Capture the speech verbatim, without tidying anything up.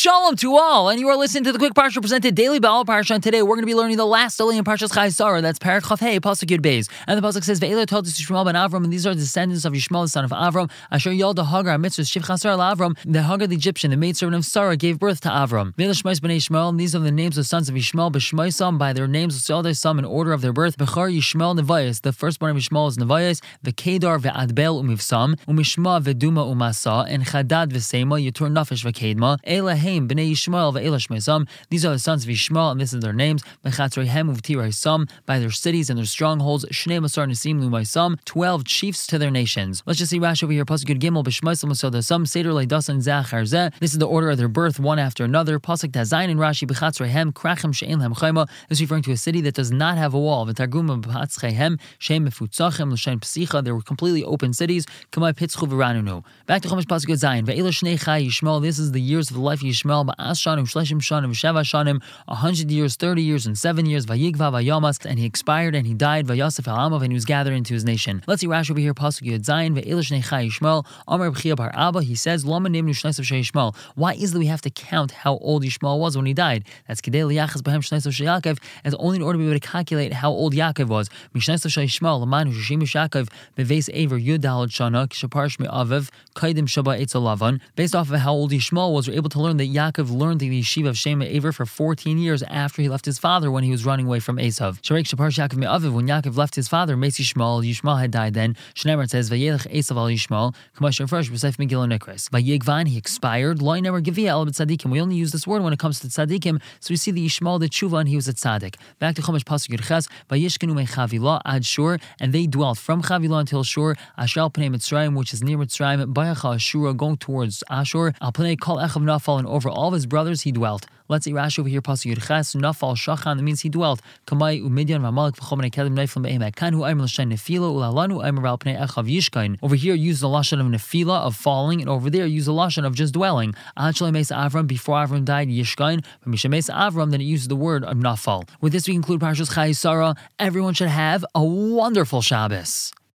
Shalom to all, and you are listening to the Quick Parsha presented daily by All Parsha. And today we're going to be learning the last story in Parshas Chai Sarah. That's Parak Chaf Hey, Pasuk Yud Beis. And the Pasuk says, "Ve'ela told us Yishmael ben Avram," and these are the descendants of Yishmael, the son of Avram. Asher Yalda Hagar Mitzvah Shivcha Sarah Avram. The Hagar the Egyptian, the maidservant of Sarah, gave birth to Avram. Ve'ela Shmais b'nei Yishmael, and these are the names of sons of Yishmael, b'Shmaisam, by their names, Yisrael some in order of their birth. Bechar Yishmael Nevias, the firstborn of Yishmael is Nevias. Ve'Kedar ve'Adbel umivsam, umishma ve'Duma umasa, and Chadad ve'Sema, Yetur Nafesh ve'Kedma. Elahem b'nei Yishmael. These are the sons of Yishmael, and this is their names. By their cities and their strongholds, Shnei Masar Nasim Lumaisam, twelve chiefs to their nations. Let's just see Rashi over here. Pasuk Yud Gimel B'Shmaisam Masodasam Seder Leidasan Zachar Zeh. This is the order of their birth, one after another. Pasuk Tazayin and Rashi B'Chatzrehem Krachem She'en Lehem Chayma. This is referring to a city that does not have a wall. V'Targum B'Chatzrehem She'em Mefutzachem L'Shem Psicha. They were completely open cities. Kamai Pitzchu V'Ranunu. Back to Chumash Pasuk Zayin. Ve'ela Shnei Chai Yishmael. This is the years of the life of Yishmael. Ba'as Shanim Shleshim Shanim Sheva Shanim. A hundred years, thirty years, and seven years. Vayigva Vayamas, and he expired and he died. Vayasef Alamav, and he was gathered into his nation. Let's see Rashi over here. Pasuk Yud Zayin. Ve'ela Shnei Chai Yishmael. Amar B'chia Bar Abba. He says, Lama Nimnu Shneisav Shei Yishmael. Why is it we have to count how old Yishmael was when he died? That's Kedei Liyachas B'hem Shneisav Shei Yaakov, as only in order to be able to calculate how old Yaakov was. Mishneisav Shei Yishmael Laman Hushimish Yaakov Beveis Aver Yudal Shana Kishaparsh Me Aviv Kaidim Shaba Eitzel Lavan. Based off of how old Yishmael was, we're able to learn that Yaakov learned the yeshiva of Shema Aver for fourteen years after he left his father when he was running away from Esav. Sharek Shaparsh Yaakov Me Aviv, when Yaakov left his father, Meis Yishmael, Yishmael had died then. Shneimar says Vayelech Esav al Yishmael. Kamashim first B'Seif Megillah Nikras. Vayigvan, he expired. Loi never Givia El Tzadikim. We only use this word when it comes to Tzadikim, so we see the Yishmael the Tshuva and he was a Tzadik. Back to Chumash Pasuk Yud Ches. Vayishkenu Me Chavilah Ad Shur, and they dwelt from Chavilah until Shur. Ashal Pnei Mitzrayim, which is near Mitzrayim. Bayacha Ashura, going towards Ashur. Al Pnei Kol Echav Nafal, and over all of his brothers he dwelt. Let's see Rashi over here. Pasuk Yud Ches. Nafal Shachan, that means he dwelt. Kamai Umidian Vamalek V'Chomenei Kelim Neiflim Be'emek. Kanu Aimer L'Shen Nefila Ulalanu Aimer Al Pnei Echav Yishkain. Over here use the lashon of Nefila, of falling, and over there use the lashon of just dwelling. Ad Shalei Meis Avram, before Avram died, Yishkain. From Misha Meis Avram, then it uses the word of Nafal. With this we conclude Parshas Chai Sarah. Everyone should have a wonderful Shabbos.